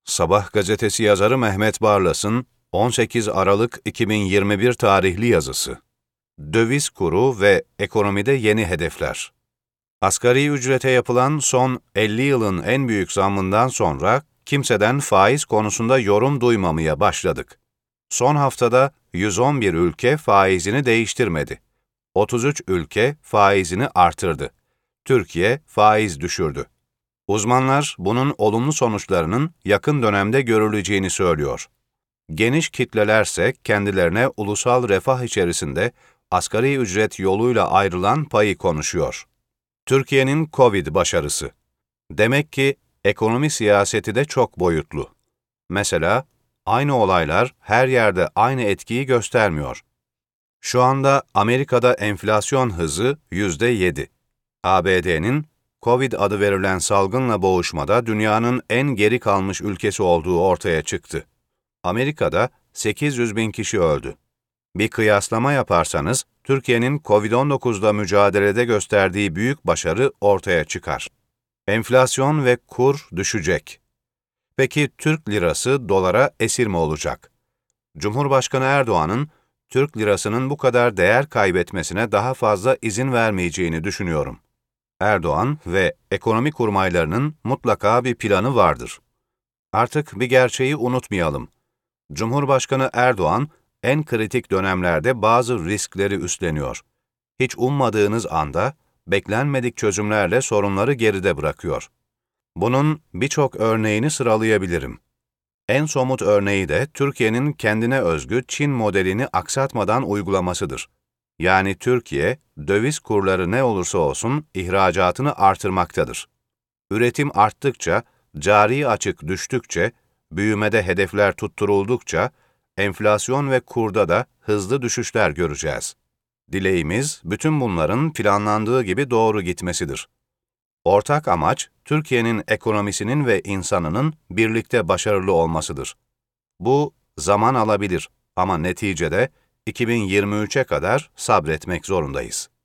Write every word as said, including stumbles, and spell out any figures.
Sabah gazetesi yazarı Mehmet Barlas'ın on sekiz Aralık iki bin yirmi bir tarihli yazısı. Döviz kuru ve ekonomide yeni hedefler. Asgari ücrete yapılan son elli yılın en büyük zammından sonra kimseden faiz konusunda yorum duymamaya başladık. Son haftada yüz on bir ülke faizini değiştirmedi. otuz üç ülke faizini artırdı. Türkiye faiz düşürdü. Uzmanlar bunun olumlu sonuçlarının yakın dönemde görüleceğini söylüyor. Geniş kitlelerse kendilerine ulusal refah içerisinde asgari ücret yoluyla ayrılan payı konuşuyor. Türkiye'nin Covid başarısı. Demek ki ekonomi siyaseti de çok boyutlu. Mesela aynı olaylar her yerde aynı etkiyi göstermiyor. Şu anda Amerika'da enflasyon hızı yüzde yedi. A B D'nin Covid adı verilen salgınla boğuşmada dünyanın en geri kalmış ülkesi olduğu ortaya çıktı. Amerika'da sekiz yüz bin kişi öldü. Bir kıyaslama yaparsanız, Türkiye'nin kovid on dokuzla mücadelede gösterdiği büyük başarı ortaya çıkar. Enflasyon ve kur düşecek. Peki Türk lirası dolara esir mi olacak? Cumhurbaşkanı Erdoğan'ın Türk lirasının bu kadar değer kaybetmesine daha fazla izin vermeyeceğini düşünüyorum. Erdoğan ve ekonomi kurmaylarının mutlaka bir planı vardır. Artık bir gerçeği unutmayalım. Cumhurbaşkanı Erdoğan, en kritik dönemlerde bazı riskleri üstleniyor. Hiç ummadığınız anda, beklenmedik çözümlerle sorunları geride bırakıyor. Bunun birçok örneğini sıralayabilirim. En somut örneği de Türkiye'nin kendine özgü Çin modelini aksatmadan uygulamasıdır. Yani Türkiye, döviz kurları ne olursa olsun ihracatını artırmaktadır. Üretim arttıkça, cari açık düştükçe, büyümede hedefler tutturuldukça, enflasyon ve kurda da hızlı düşüşler göreceğiz. Dileğimiz, bütün bunların planlandığı gibi doğru gitmesidir. Ortak amaç, Türkiye'nin ekonomisinin ve insanının birlikte başarılı olmasıdır. Bu, zaman alabilir ama neticede iki bin yirmi üçe kadar sabretmek zorundayız.